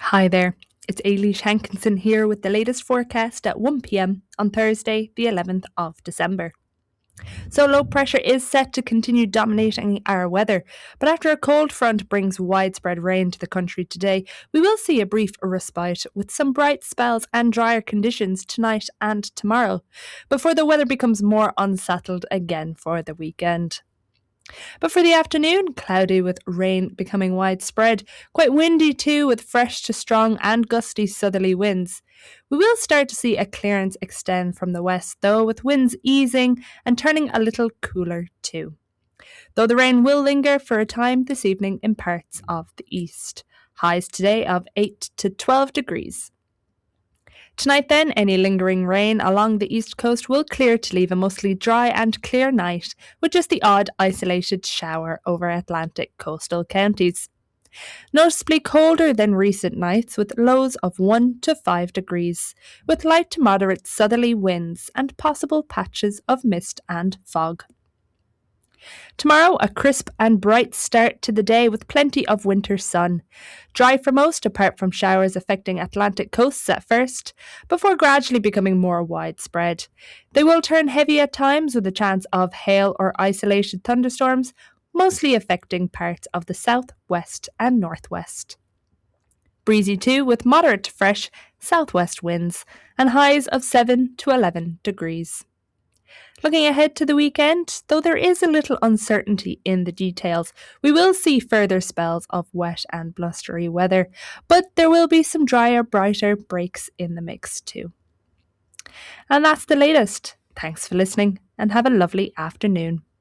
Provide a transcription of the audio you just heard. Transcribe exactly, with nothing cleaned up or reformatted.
Hi there, it's Ailish Hankinson here with the latest forecast at one p m on Thursday, the eleventh of December. So, low pressure is set to continue dominating our weather, but after a cold front brings widespread rain to the country today, we will see a brief respite with some bright spells and drier conditions tonight and tomorrow, before the weather becomes more unsettled again for the weekend. But for the afternoon, cloudy with rain becoming widespread, quite windy too, with fresh to strong and gusty southerly winds. We will start to see a clearance extend from the west, though, with winds easing and turning a little cooler too. Though the rain will linger for a time this evening in parts of the east. Highs today of eight to twelve degrees. Tonight, then, any lingering rain along the east coast will clear to leave a mostly dry and clear night, with just the odd isolated shower over Atlantic coastal counties. Noticeably colder than recent nights, with lows of one to five degrees, with light to moderate southerly winds and possible patches of mist and fog. Tomorrow, a crisp and bright start to the day with plenty of winter sun. Dry for most, apart from showers affecting Atlantic coasts at first, before gradually becoming more widespread. They will turn heavy at times with a chance of hail or isolated thunderstorms, mostly affecting parts of the south, west, and northwest. Breezy too, with moderate to fresh southwest winds and highs of seven to eleven degrees. Looking ahead to the weekend, though there is a little uncertainty in the details, we will see further spells of wet and blustery weather, but there will be some drier, brighter breaks in the mix too. And that's the latest. Thanks for listening and have a lovely afternoon.